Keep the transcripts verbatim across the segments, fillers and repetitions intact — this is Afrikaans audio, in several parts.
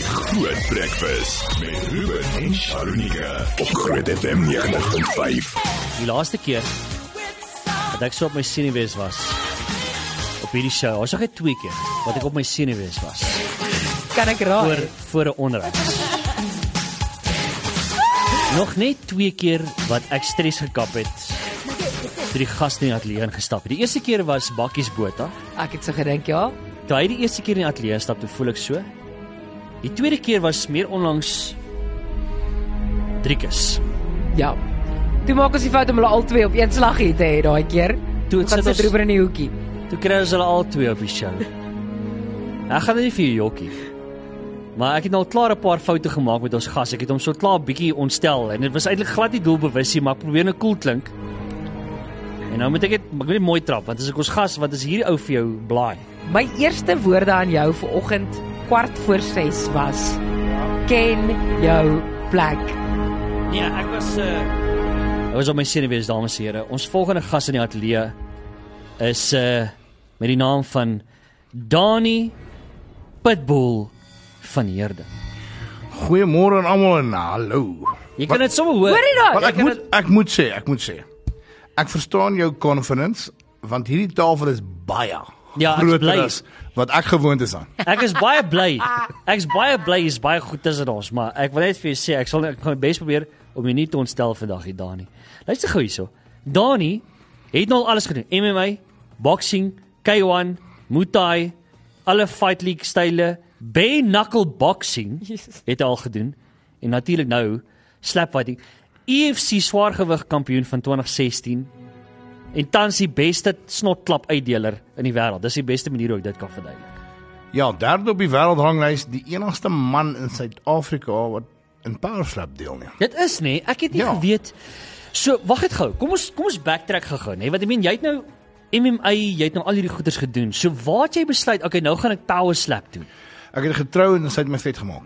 Groot Breakfast met Ruben en Sharonika op Groot F M negentig punt vyf. Die laaste keer dat ek so op my senuwees was op hierdie show, was ek twee keer wat ek op my senuwees was. Kan ek raai? Voor, voor 'n onderhoud. Nog net twee keer wat ek stres gekap het toe die gaste in die ateljee ingestap het. Die eerste keer was Bakkies Botha. Ek het so gedink, ja. Toe hy die eerste keer in die ateljee stap, toe voel ek so. Die tweede keer was meer onlangs Driekus. Ja. Toe maak ons die fout om hulle al twee op een slag hier te hê daai keer. Toe het Gaan sit sit ons- Ruben in die hoekie. Toe kry ons hulle al twee op die show. Ek gaan nie vir jou jokkie. Maar ek het nou al klaar 'n paar foute gemaak met ons gas. Ek het hom so klaar bietjie ontstel en dit was eintlik glad nie doelbewus nie, maar ek probeer nou cool klink. En nou moet ek dit, ek wil nie mooi trap, want as ek ons gas, wat is hierdie ou vir jou blaai? My eerste woorde aan jou vanoggend kwart voor ses was: ken jou plek. Nee, ek was uh Ek was op my senuwees, dames en here. Ons volgende gas in die ateljee is uh met die naam van Dani Pitbull van Heerde. Goeiemôre aan almal en hallo. Jy kan dit sommer hoor. Hoor jy Want daai? ek moet ek moet sê, ek moet sê. Ek verstaan jou confidence, want hierdie tafel is baie Ja, ek's groter bly. as wat ek gewoond is aan. Ek is baie bly. Ek's baie bly, is baie goed tussen ons, maar ek wil net vir jou sê, ek sal ek gaan my bes probeer om jou nie te ontstel vandag, hier Dani. Luister gou hierso. Dani het nou al alles gedoen. M M A, boxing, K one, Muay Thai, alle fight league style, bare knuckle boxing Jesus. het hy al gedoen. En natuurlik nou slap fighting. E F C swaargewig kampioen van twintig sestien. En tans die beste snotklap uitdeler in die wêreld. Dis die beste manier hoe ek dit kan verduidelik. Ja, derde op die wêreldranglys, die enigste man in Suid-Afrika wat in powerslap deelneem. Dit is nê, ek het nie Ja. geweet. So, wag net gou. Kom ons kom ons backtrack gou-gou, nê? Want ek meen jy het nou M M A, jy het nou al hierdie goeders gedoen. So, waar het jy besluit, okay, nou gaan ek power slap doen? Ek het getrou en sy het my vet gemaak.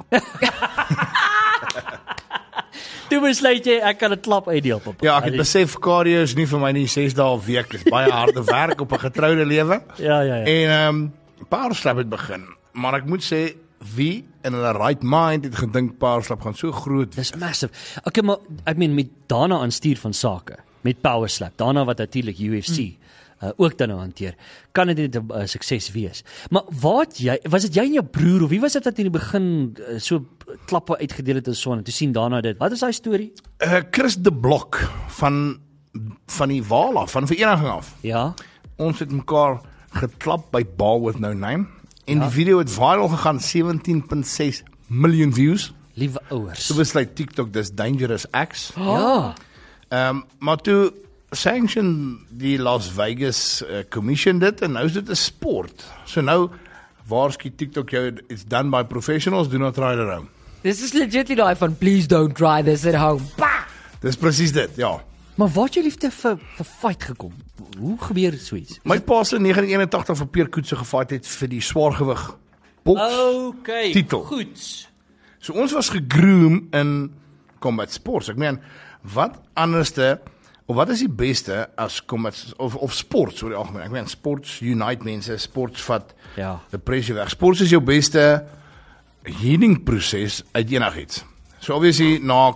Toe besluit jy ek kan 'n klap uitdeel op. Ja, ek het besef cardio is nie vir my nie ses dae 'n week, dis baie harde werk op 'n getroude lewe. Ja, ja, ja. En ehm um, powerslap het begin, maar ek moet sê wie in hulle right mind het gedink powerslap gaan so groot wees. Dis massive. Okay, maar ek meen met Dana aan stuur van sake, met power slap. Dana wat natuurlik U F C mm. uh, ook dan nou hanteer. Kan dit net 'n uh, sukses wees. Maar wat jy, was dit jy en jou broer of wie was dit wat in die begin uh, so klappe uitgedeel het en so en toe sien Dana dit. Wat is daai storie? Uh, Chris de Blok van van die Wala van vereniging af. Ja. Ons het mekaar geklap by Ball with No Name en die video het viral gegaan, sewentien komma ses miljoen views. Liewe ouers. So besluit TikTok dis dangerous acts. Ja. Ehm um, maar toe sanction die Las Vegas uh, Commission dit en nou is dit 'n sport. So nou waarskynlik TikTok jou it's done by professionals, do not try it at home. Dis is legit daai van please don't try this at home. Bah! Dis presies dit, ja. Maar waar het jy liefde vir vir fight gekom? Hoe gebeur so iets? My pa se negentien eenentagtig vir Pierre Koetse gefight het vir die swaargewig boks. Okay. Titel. Goed. So ons was gegroom in combat sports. Ek meen, wat anderste of wat is die beste as combat of of sports oor die algemeen? Ek meen sports unite mense, sports vat Ja. depressie weg. Sports is jou beste healing proses uit enigiets. So obviously na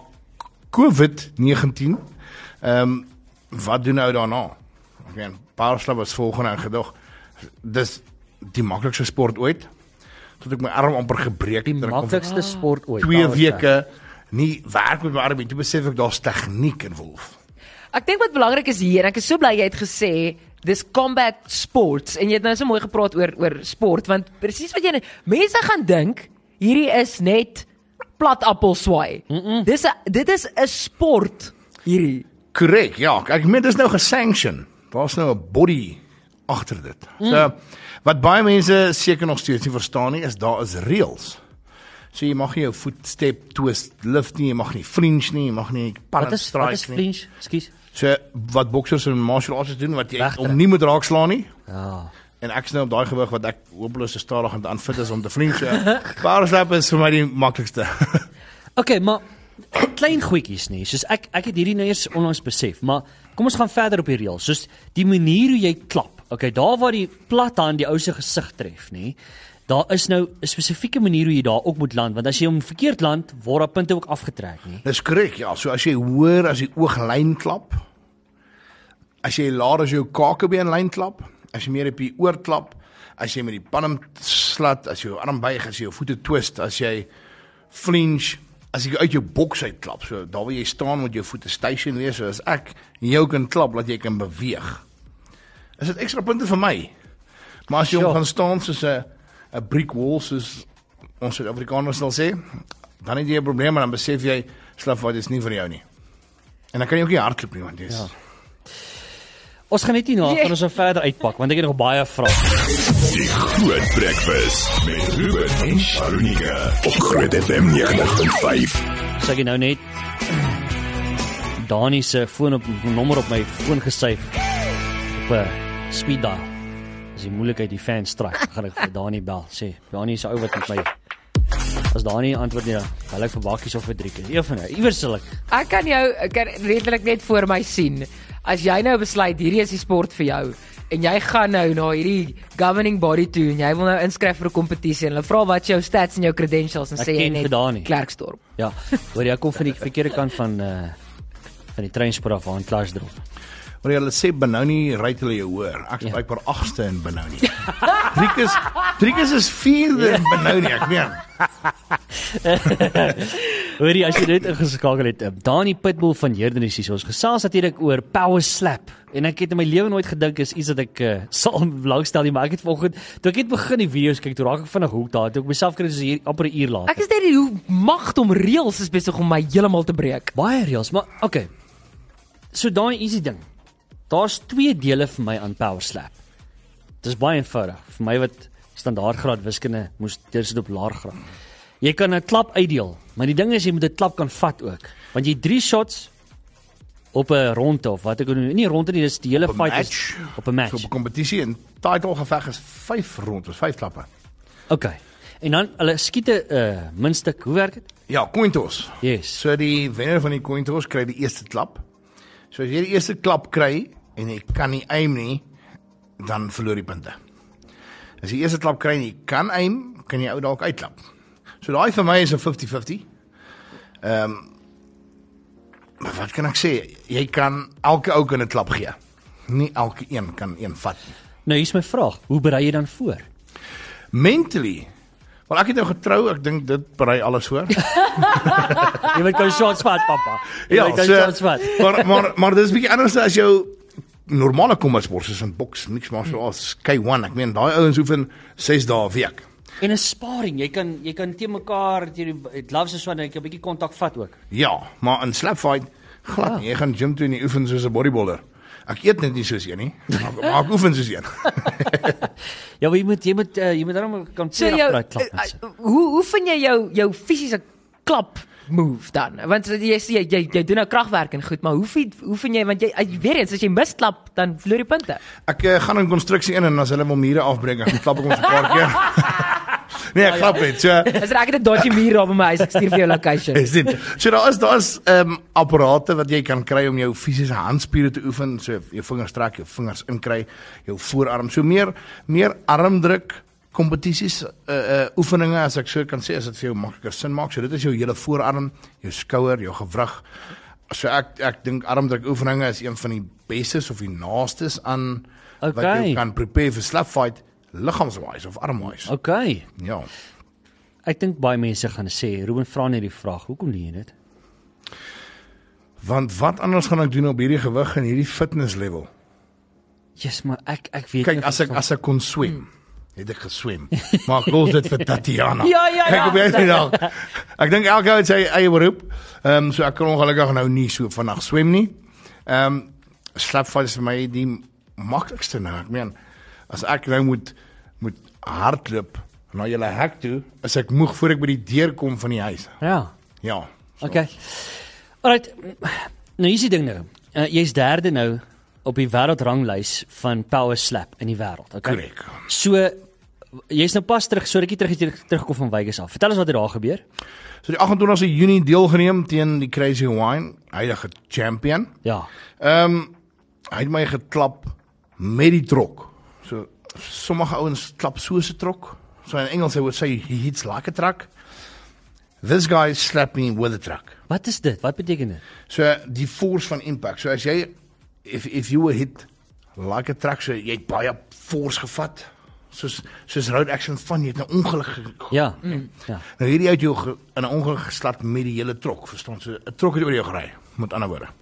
COVID negentien, ehm um, wat doen nou daarna? Ek meen, powerslap was volgende en gedog. Dis die maklikste sport ooit. Tot ek my arm amper gebreek Die het. Ek kon vir maklikste sport ooit. twee Power slap. weke nie werk met my arm nie. Toe besef ek daar's tegniek involf. Ek dink wat belangrik is hier, en ek is so bly jy het gesê dis combat sports en jy het nou so mooi gepraat oor oor sport want presies wat jy mense gaan dink hierdie is net plat appel swaai. Mm -mm. Dis 'n dit is 'n sport hierdie. Korrek, ja. Ek meen dis nou gesanction. Daar's nou 'n body agter dit. Mm. So wat baie mense seker nog steeds nie verstaan nie is daar is reëls. So jy mag nie jou voet step twist lift nie, jy mag nie flinch nie, jy mag nie Wat pallet is wat is strike nie. flinch? Ekskuus. So wat boksers en martial arts doen wat jy Wegtrek. om nie moet raak slaan nie. Ja. En ek is nou op daai gewig wat ek hopeloos te stadig aan aanfit is om te flinch. Powerslap is vir my die maklikste. Okay, maar klein goedjies nie. Soos ek ek het hierdie nou eers onlangs besef, maar kom ons gaan verder op die reël. Soos die manier hoe jy klap. Okay, daar waar die plat hand die ou se gesig tref, nê, daar is nou 'n spesifieke manier hoe jy daar ook moet land, want as jy hom verkeerd land, word daar punte ook afgetrek, nie? Dis korrek, ja. So as jy hoor as die ooglyn klap, as jy laer as jou kakebeen lyn klap, as jy meer op die oor klap, as jy met die palm slat, as jy jou arm buig, as jy jou voete twist, as jy flinch, as jy uit jou boks uit klap, so daar waar jy staan moet jou voete station wees, so as ek jou kan klap, dat jy kan beweeg, is dit ekstra punte vir my. Maar as jy Sure. hom gaan staan soos 'n 'n brick wall, soos ons Suid-Afrikaners sal sê, dan het jy 'n probleem, en dan besef jy, slapfight is nie vir jou nie. En dan kan jy ook nie hardloop nie, want jy is... Ja. Ons gaan net nie nou, Nee. gaan ons nou verder uitpak, want ek het nog baie vrae. Die Groot Breakfast met Ruben en Sharunika op Groot F M negentig punt vyf. So ek het nou net Dani se foon op nommer op my foon gesyf op 'n speed dial. As die moeilikheid die fan stryk, gaan ek vir Dani bel. Sê, Dani is 'n ou wat met my. As Dani antwoord nie, dan bel ek vir bakkies of vir Driekie. Een van hulle, iewers sal ek. Ek kan jou ek kan redelik net voor my sien. As jy nou besluit hierdie is die sport vir jou en jy gaan nou na hierdie governing body toe en jy wil nou inskryf vir 'n kompetisie en hulle vra wat jou stats en jou credentials en Ek sê jy ken vir Dani. net Klerksdorp. Ja, hoor jy, ek kom van die verkeerde kant van uh van die treinspoor af waar in Klaasdorp. Maar hulle sê Benoni ry hulle jou hoor. Ek is Ja. blykbaar agste in Benoni. Driekus, Driekus is vierde in Benoni, ek meen. Hoorie, as jy net ingeskakel het, um, Dani Pitbull van Herden is hier. Ons gesels natuurlik oor power slap. En ek het in my lewe nooit gedink is iets dat ek uh, sal belangstel nie, maar ek het vanoggend, toe ek het begin die video's kyk, toe raak ek vinnig hoek daar, toe ek myself kry soos hier amper 'n uur later. Ek is net die hoe magt om reëls is besig om my heeltemal te breek. Baie reels, maar okay. So daai easy ding. Daar's twee dele vir my aan power slap. Dit is baie eenvoudig. Vir my wat standaardgraad wiskunde moes deursit op laer graad. Jy kan 'n klap uitdeel, maar die ding is jy moet 'n klap kan vat ook. Want jy drie shots op 'n ronde of wat ek noem, nie ronde nie, dis die hele Op 'n fight match. is op 'n match. So op 'n kompetisie en title geveg is vyf rondes, vyf klappe. Okay. En dan hulle skiet 'n uh, muntstuk. Hoe werk dit? Ja, coin toss. Yes. So die wenner van die coin toss kry die eerste klap. So as jy die eerste klap kry en jy kan nie aim nie, dan verloor jy punte. As jy die eerste klap kry en jy kan aim, kan jy ou dalk uitklap. So daai vir my is 'n fifty fifty. Ehm um, maar wat kan ek sê? Jy kan elke ou kan 'n klap gee. Nie elke een kan een vat nie. Nou hier's my vraag. Hoe berei jy dan voor? Mentally. Wel ek het nou getrou, ek dink dit berei alles voor. Jy moet kan shots vat, pappa. Jy Ja, moet kan so, shots vat. maar maar maar dis 'n bietjie anders as jou normale kombatsport soos in boks, niks maar so as K one. Ek meen daai ouens oefen ses dae 'n week. En 'n sparring, jy kan jy kan te mekaar teen die gloves is wat jy 'n bietjie kontak vat ook. Ja, maar in slap fight glad Ja. nie. Jy gaan gym toe en jy oefen soos 'n bodybuilder. Ek eet net nie soos een nie, maar, maar ek oefen soos een. Ja, maar jy moet jy moet uh, jy moet dan kan So twee jou agteruit klap. uh, uh, hoe hoe vind jy jou jou fisiese klap move dan? Want jy sê jy, jy jy doen nou kragwerk en goed, maar hoe vind hoe vind jy want jy uh, weer eens as jy misklap dan verloor jy punte. Ek uh, gaan in konstruksie in en as hulle wil mure afbreek, dan klap ek hom so 'n paar keer. Nee, ek klap net. So As ek het 'n dodgy muur op my huis, ek stuur vir jou location. is dit. So daar is daar's ehm um, apparate wat jy kan kry om jou fisiese handspiere te oefen, so jou vingers trek, jou vingers inkry, jou voorarm. So meer meer armdruk kompetisies uh, uh oefeninge as ek so kan sê, as dit vir jou makliker sin maak. So dit is jou hele voorarm, jou skouer, jou gewrig. So ek ek dink armdruk oefeninge is een van die bestes of die naastes aan wat Okay. jy kan prepare vir slap fight liggaamswise of armwise. Okay. Ja. Ek dink baie mense gaan sê, Ruben vra net die vraag, hoekom doen jy dit? Want wat anders gaan ek doen op hierdie gewig en hierdie fitness level? Jesus, maar ek ek weet Kyk, nie as ek of- as ek kon swem, het ek geswem. Maar ek los dit vir Tatiana. Ja, ja, Kyk ja. op hierdie dag. Ek dink elke ou het sy eie beroep. Ehm um, so ek kan ongelukkig nou nie so vinnig swem nie. Ehm um, slapfight is vir my die maklikste nou. Ek meen, as ek nou moet moet hardloop na julle hek toe, is ek moeg voor ek by die deur kom van die huis. Ja. Ja. So. Okay. Alright. Nou hier's die ding nou. Uh, jy's derde nou op die wêreldranglys van power slap in die wêreld, okay? Korrek. So jy's nou pas terug, so rukkie terug het jy teruggekom van Vegas af. Vertel ons wat het daar gebeur? So die agt en twintigste Junie deelgeneem teen die Crazy Wine, huidige champion. Ja. Ehm um, hy het my geklap met die trok. So sommige ouens klap so 'n trok, So in Engels, they would say he hits like a truck. This guy slapped me with a truck. Wat is dit? Wat beteken dit? So die force van impact. So as jy, if, if you were hit like a truck, so jy het baie force gevat, soos, soos road action van, jy het 'n ongeluk ge- Ja, mm. ja. Nou hierdie uit jou ge- in 'n ongeluk geslat met die hele trok, verstaan? So 'n trok het oor jou gery, met ander woorde.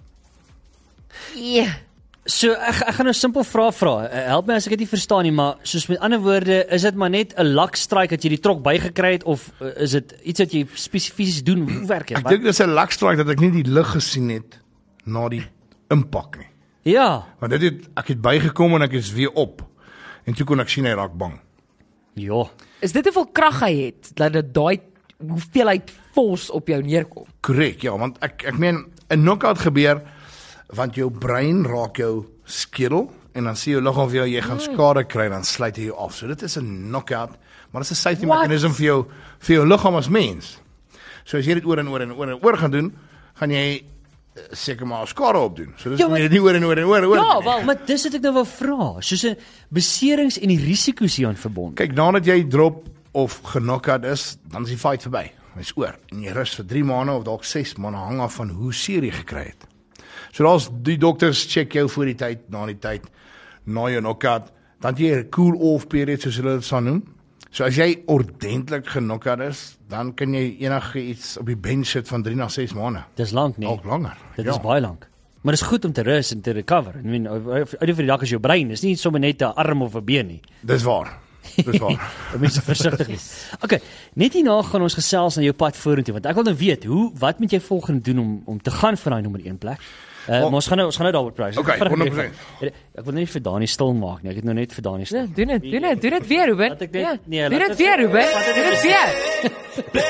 Ja. So ek, ek gaan nou 'n simpel vraag vra. Eh, Help my as ek dit nie verstaan nie, maar soos met ander woorde, is dit maar net 'n lakstrike dat jy die trok bygekry het of uh, is dit iets wat jy spesifies doen? Hoe werk dit? Ek dink dis 'n luck strike dat ek nie die lig gesien het na die impak nie. Ja. Want dit het ek het bygekom en ek is weer op. En toe kon ek sien hy raak bang. Ja. Is dit hoeveel krag hy het dat dit daai hoeveelheid force op jou neerkom? Korrek, ja, want ek ek meen 'n knockout gebeur want jou brein raak jou skedel en dan sien jou liggaam vir jou jy gaan skade kry dan sluit hy jou af. So dit is 'n knockout, maar dit is 'n safety What? mechanism vir jou vir jou liggaam as mens. So as jy dit oor en oor en oor en oor gaan doen, gaan jy uh, seker maar skade opdoen. So dis Ja, ja, maar- jy dit nie oor en oor en oor en oor. Ja, doen nie. wel, Maar dis wat ek nou wil vra. Soos 'n beserings en die risiko's hieraan verbond. Kyk, nadat jy drop of geknockout is, dan is die fight verby. Hy's oor. En jy rus vir drie maande of dalk ses maande hang af van hoe seer jy gekry het. So daar's die dokters check jou voor die tyd, na die tyd, na jou knockout, dan het jy 'n cool off period soos hulle dit sal noem. So as jy ordentlik geknockout is, dan kan jy enige iets op die bench sit van drie na ses maande. Dis lank nie. Dalk langer. Dit ja. is baie lank. Maar dit is goed om te rus en te recover. I mean, uit die vir die dag is jou brein, dis nie sommer net 'n arm of 'n been nie. Dis waar. Dis waar. Mense versigtig wees. Okay, net hierna gaan ons gesels na jou pad vorentoe want ek wil nou weet hoe wat moet jy volgende doen om om te gaan vir daai nommer een plek? Uh, Oh. maar ons gaan nou ons gaan nou daaroor praat. Okay, Vinnig honderd net- persent. Ek wil net vir Dani stil maak nie. Ek het nou net vir Dani stil. Ja, doen dit, doen dit, doen dit weer, Ruben. Laat ek net- Ja, nee, doen laat dit dit- weer, Ruben. laat dit Doen dit net- weer.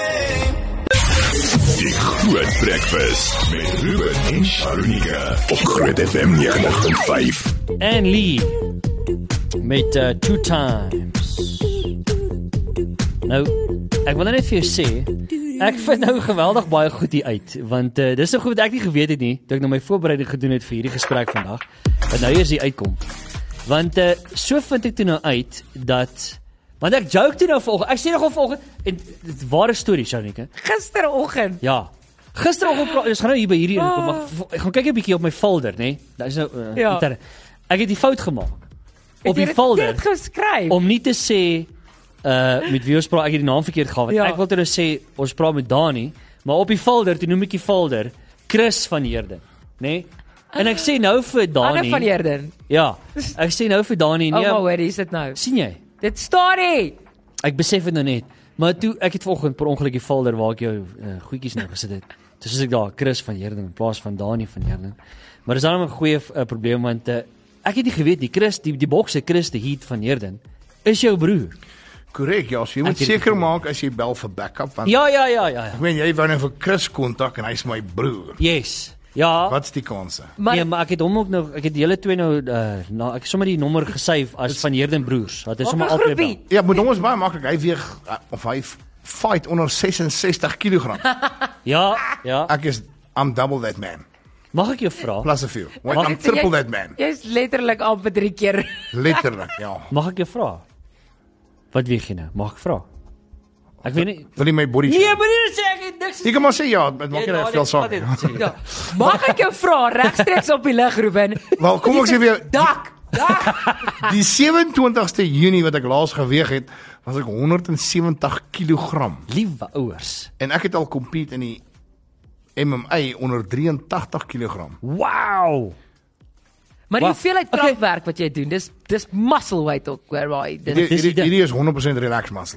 Die Groot Breakfast met Ruben en Sharunika op Groot F M negentig punt vyf. En Lee met uh, two times. Nou, ek wil net vir jou sê, ek vind nou geweldig baie goed hier uit, want uh, dis so goed wat ek nie geweet het nie, toe ek nou my voorbereiding gedoen het vir hierdie gesprek vandag, wat nou eers hier uitkom. Want uh, so vind ek toe nou uit dat want ek joke toe nou vanoggend. Ek sê nogal vanoggend en dit ware storie, Shanika. Gisteroggend. Ja. Gisteroggend praat ons gaan nou hier by hierdie inkom, maar ek gaan kyk 'n bietjie op my folder, nê. Daar is nou uh, Ja. interne. Ek het die fout gemaak op Het jy die dit folder net geskryf. om nie te sê uh met wie ons praat, ek het die naam verkeerd gehad. Want Ja. ek wil toe nou sê ons praat met Dani, maar op die folder, toe noem ek die folder Chris van Heerden, nê? En ek sê nou vir Anne Dani. van Heerden. Ja. Ek sê nou vir Dani, Oh, nee. maar hoor, hier is dit nou. sien jy? Dit staan nie. Ek besef dit nou net. Maar toe ek het vanoggend per ongeluk die folder waar ek jou uh, goedjies nou gesit het. Dis ek daar Chris van Heerden in plaas van Dani van Heerden. Maar dis dan 'n goeie uh, probleem want uh, ek het nie geweet die Chris die die bokser Chris die Heat van Heerden is jou broer. Korrek, ja, so jy moet Ek het dit seker geweet. maak as jy bel vir backup want Ja ja ja ja. ja. ek meen jy wou nou vir Chris kontak en hy's my broer. Yes. Ja. Wat's die kanse? Maar Nee, maar ek het hom ook nou ek het die hele twee nou uh, nou ek het sommer die nommer gesave as van Heerden broers. Dat is sommer Watter altyd groepie? bel. Ja, maar ons baie maklik. Hy weeg uh, of hy fight onder ses en sestig kilogram. Ja, ja. Ek is I'm double that man. Mag ek jou vra? Plus a few. Wait, Mag I'm ek- triple that man. Jy's letterlik amper drie keer. Letterlik, ja. Mag ek jou vra? Wat weeg jy nou? Mag ek vra? Ek weet nie. Wil jy my body Nee, shape? moenie dit sê ek het niks. Jy kan maar sê ja, dit maak nie veel saak. nie. Ja. Mag ek jou vra regstreeks op die lig, Ruben? Wel, kom ek sê vir jou, Dak. Dak. die sewe-en-twintigste Junie wat ek laas geweeg het, was ek honderd en sewentig kilogram. Liewe ouers. En ek het al compete in die M M A onder drie en tagtig kilogram. Wow. Maar die Wag, hoeveelheid okay. kragwerk wat jy doen, dis dis muscle weight ook, whereby Hierdie, dit dis die hierdie, ding. hierdie is honderd persent relax muscle.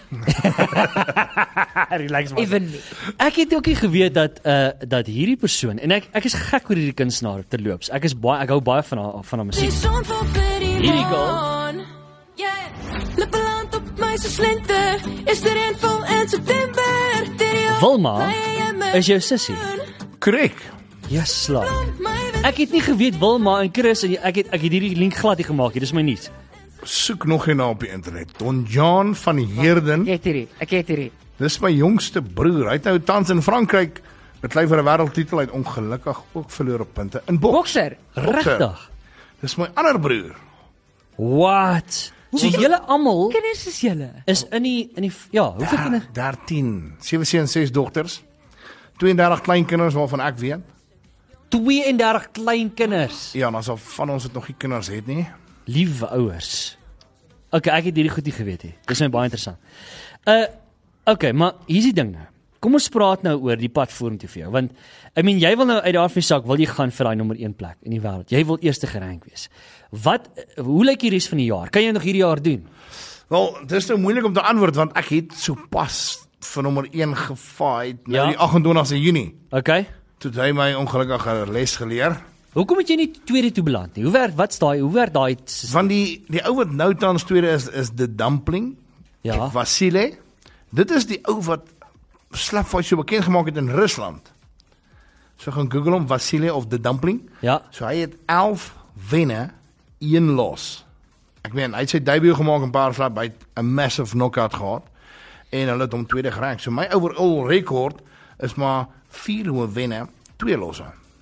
Relax man. even nie. Ek het ook nie geweet dat uh dat hierdie persoon en ek ek is gek oor hierdie kunstenaar terloops. Ek is baie ek hou baie van haar van haar musiek. Hierdie girl. Lippe land op my se slente. Is er een vol in September. Wilma is jou sussie. Korrek. Yes, slaap. Ek het nie geweet Wilma en Chris en ek het ek het hierdie link glad nie gemaak nie. Dis my nuus. Soek nog een na op die internet. Don John van Heerden. Ek het hierdie. Ek het hierdie. Dis my jongste broer. Hy het nou tans in Frankryk beklei vir 'n wêreldtitel. Hy het ongelukkig ook verloor op punte in boks. Bokser. Bokser. Regtig? Dis my ander broer. What? So julle almal Kinders is julle. is in die in die ja, hoeveel kinders? dertien, sewe seuns, ses dogters. tweeëndertig kleinkinders waarvan ek weet. tweeëndertig klein kinders. Ja, dan sal van ons het nog nie kinders het nie. Liewe ouers. Okay, ek het hierdie goed nie geweet nie. Dis my baie interessant. Uh okay, maar hier's die ding nou. Kom ons praat nou oor die pad vorentoe vir jou, want I mean jy wil nou uit daardie sak wil jy gaan vir daai nommer een plek in die wêreld. Jy wil eerste gerank wees. Wat hoe lyk die res van die jaar? Kan jy nog hierdie jaar doen? Wel, dit is nou moeilik om te antwoord want ek het sopas vir nommer een gefight nou Ja. die agt en twintigste Junie. Okay. Toe het hy my ongelukkige les geleer. Hoekom het jy nie tweede toe beland nie? Hoe werk wat's daai hoe werk daai Van die die ou wat nou tans tweede is is the dumpling. Ja. Vasile. Dit is die ou wat slapfight so bekend gemaak het in Rusland. So gaan Google hom Vasile of the dumpling. Ja. So hy het elf wenne, een los. Ek meen, hy het sy debut gemaak in Powerslap, hy het 'n massive knockout gehad en hulle het hom tweede gerank. So my overall rekord is maar vier hoe wenne, twee losse.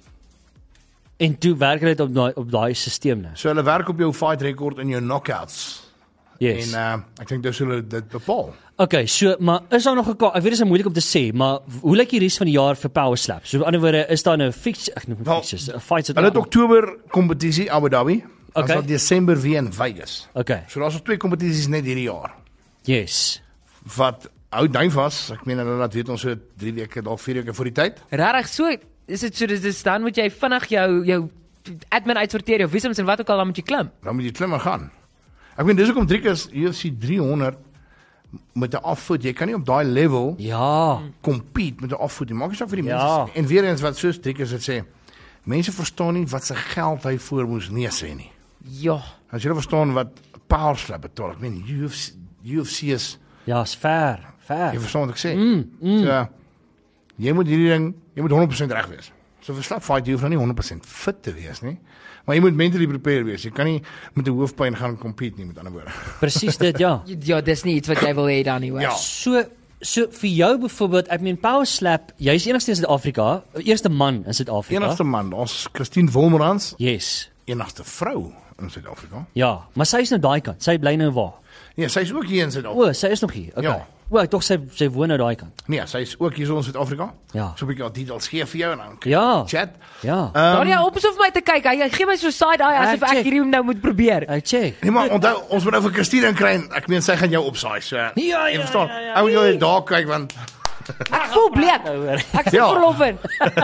En toe werk dit op daai op daai stelsel nou. So hulle werk op jou fight record en jou knockouts. Yes. En uh, ek dink dis hoe hulle dit bepaal. Okay, so maar is daar nog 'n ek weet dit is moeilik om te sê, maar hoe lyk die res van die jaar vir Power Slap? So aan die ander woorde, is daar nou fix ek noem Wel, fixes, fights Hulle het Oktober kompetisie Abu Dhabi, dan Okay. sal Desember weer in Vegas. Okay. So daar's nog twee kompetisies net hierdie jaar. Yes. Wat hou duim vas, ek meen hulle laat weet ons so drie weke dalk vier weke voor die tyd. Regtig so is dit so dis dis dan moet jy vinnig jou jou admin uitsorteer jou visums en wat ook al dan moet jy klim. Dan moet jy klimmer gaan. Ek meen dis hoekom Driekus U F C driehonderd met 'n afvoet, jy kan nie op daai level Ja. compete met 'n afvoet nie. Maak nie saak vir die Ja. mense. En weer eens wat soos Driekus dit sê, mense verstaan nie wat se geld hy voor moes nee sê nie. Ja. As jy verstaan wat Power Slap betaal, ek meen U F C U F C is Ja, is fair. Fair. jy verstaan wat ek sê. Mm, mm. So jy moet hierdie ding, jy moet honderd persent reg wees. So vir slap fight jy hoef nou nie honderd persent fit te wees nie. Maar jy moet mentally prepared wees. Jy kan nie met 'n hoofpyn gaan compete nie met ander woorde. Presies dit, ja. Ja, dis nie iets wat jy wil hê dan nie hoor. Ja. So so vir jou byvoorbeeld, ek meen Power Slap, jy's enigste in Suid-Afrika, eerste man in Suid-Afrika. Enigste man, ons Christine Wolmerans, Yes. enigste vrou in Suid-Afrika. Ja, maar sy is nou daai kant. Sy bly nou waar? Nee, sy is ook hier in Suid-Afrika. O, sy is nog hier. Okay. Ja. O, ek tog sy sy woon nou daai kant. Nee, sy is ook hier so in Suid-Afrika. Ja. So 'n bietjie al details gee vir jou en dan Ja. chat. Ja. Um, Daar jy op asof my te kyk. Hy, hy gee my so side eye asof Ek ek check. hierdie nou moet probeer. Ek check. Nee, maar onthou, ons moet nou vir Christine inkry en ek meen sy gaan jou opsaai. So. ja, jy ja, verstaan. ja, ja. Ou jy daar kyk want Ek voel bleek. Ek sit Ja. verlof in.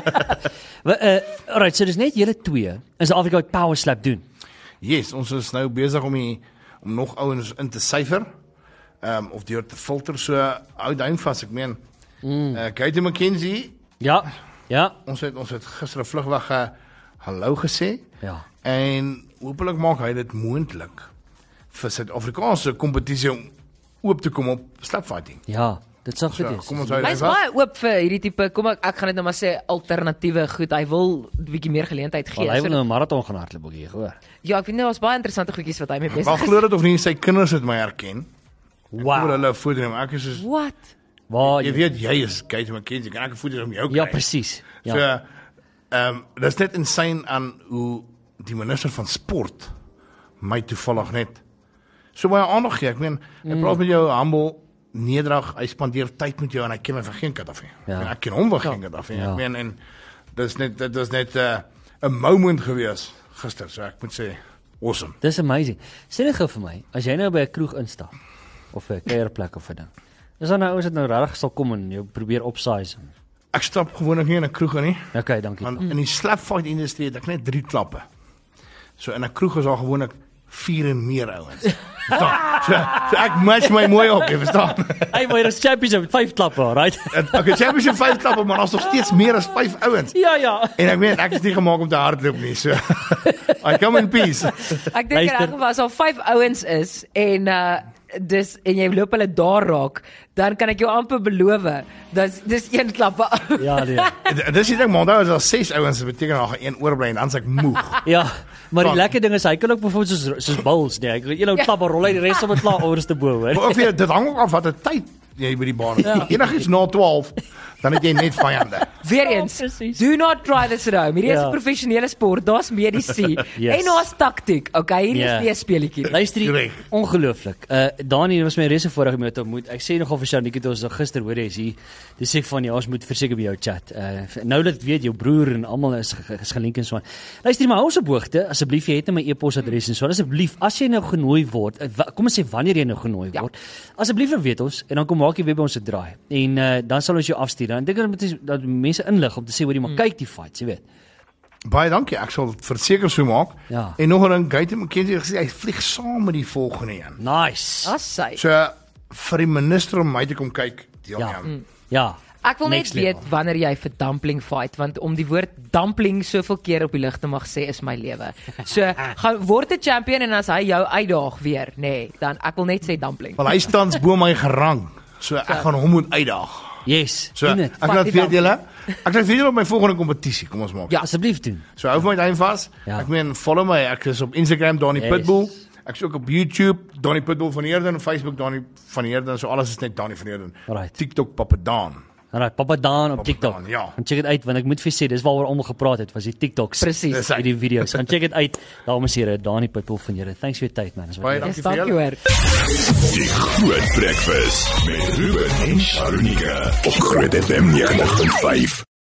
Wel, uh, alright, so dis net julle twee in Suid-Afrika wat Power Slap doen. yes, ons is nou besig om die, om nog ouens in te syfer. Ehm um, of deur te filter. So hou duim vas. Ek meen mm. uh, Katie McKenzie, Ja. Ja. ons het ons het gister 'n vlugwag uh, hallo gesê. Ja. En hopelik maak hy dit moontlik vir Suid-Afrikaanse kompetisie om oop te kom op slapfighting. Ja, dit sal goed So, wees. kom ons hou Hy's duim vas. baie oop vir hierdie tipe, kom ek ek gaan dit nou maar sê alternatiewe goed. Hy wil 'n bietjie meer geleentheid gee. Wel, hy So, wil nou 'n marathon gaan hardloop ook hier, hoor. ja, ek weet nie daar's baie interessante goedjies wat hy mee Maar besig is. glo dit of nie, sy kinders het my herken. Ek Wow. wil hulle 'n foto neem. Ek is soos What? Waar jy weet jy is Katie McKenzie, kan ek 'n foto om jou kry? Ja, presies. Ja. So ehm um, dis net insane aan hoe die minister van sport my toevallig net so baie aandag gee. Ek meen, hy Mm. praat met jou humble, nederig, hy spandeer tyd met jou en hy ken my van geen kant af nie. Ja. En ek ken hom van geen kant af nie. Ja. Ek meen en dis net dit was net 'n uh, 'n moment gewees gister, so ek moet sê awesome. Dis amazing. Sê net gou vir my, as jy nou by 'n kroeg instap of 'n kuierplek of 'n ding. Is daar nou ouens wat nou regtig sal kom en jou probeer opsize? Ek stap gewoonlik nie in 'n kroeg nie, Okay, dankie. want in die slapfight industrie het ek net drie klappe. So in 'n kroeg is daar gewoonlik vier en meer ouens. Verstaan? So, so ek match my mooi op, jy verstaan? Hey, maar dis championship met vyf klappe, right? Ek het championship vyf klappe, maar daar's nog steeds meer as vyf ouens. Ja, ja. En ek meen, ek is nie gemaak om te hardloop nie, so I come in peace. Ek dink in Luister. elk geval as al vyf ouens is en uh dis en jy loop hulle daar raak, dan kan ek jou amper beloof, dis dis een klappe. Ja, nee. En dis die ding, maar daar is al ses ouens, dit beteken daar gaan een oorbly en dan's ek moeg. Ja, maar die Van- lekker ding is hy kan ook byvoorbeeld soos soos bulls, nee. Ek een ou Ja. klap en rol hy die res op het klaar oorste bo, hoor. Maar ook weer, dit hang ook af wat 'n tyd jy by die baan het. Ja. Enigiets na twaalf, dan het jy net vyande. Weer eens, presies. do not try this at home. Hierdie is Ja. 'n professionele sport, daar's medici Yes. en daar's taktiek. Okay, hierdie Ja. is nie 'n speletjie nie. Luister, Korrek. ongelooflik. Uh Dani was my reuse voorreg om jou te ontmoet. Ek sê nogal vir Shanika het ons gister hoor jy is hier. Dis sê van ja, ons moet verseker by jou chat. Uh nou dat ek weet jou broer en almal is, ge- is gelink en so aan. Luister maar, hou ons op hoogte. Asseblief, jy het nou my e-posadres en so. Asseblief, as jy nou genooi word, uh, wa- kom ons sê wanneer jy nou genooi Ja. word. Asseblief weet ons en dan kom maak jy weer by ons 'n draai. En uh dan sal ons jou afstuur. Dan dink ek dat moet dat mense inlig om te sê hoor jy maar kyk die fights, jy weet. Baie dankie, ek sal verseker so maak. Ja. En nog 'n ding, Gaite McKenzie het gesê hy vlieg saam met die volgende een. Nice. As sy. So vir die minister om my te kom kyk, deel Ja. my aan. Ja. Ek wil net Next weet level. wanneer jy vir dumpling fight, want om die woord dumpling soveel keer op die lig te mag sê is my lewe. So, gaan word 'n champion en as hy jou uitdaag weer, nê, nee, dan ek wil net sê dumpling. Want hy staan bo my gerang. So ek gaan hom moet uitdaag. Yes. So doen dit. ek laat Vat die weet julle. Ek laat weet julle op my volgende kompetisie. Kom ons maak. Ja. Asseblief doen. So hou my duim vas. Ja. Ek meen follow my. Ek is op Instagram Donnie Yes. Pitbull. Ek is ook op YouTube Donnie Pitbull van Heerden en Facebook Donnie van Heerden. So alles is net Donnie van Heerden. Alright. TikTok Papa Dan. Alright, Papa Dan op Papa TikTok. Dan, ja. Gaan check dit uit want ek moet vir sê dis waaroor almal gepraat het was die TikToks. Presies. Dis hy. Die video's. Gaan check dit uit. Dames en here, Dani Pitbull van julle. Thanks vir jou tyd man. Dis Baie wat. Yes, dankie vir dankie julle. hoor. Die Groot Breakfast met Ruben en Sharunika op Groot F M ninety point five.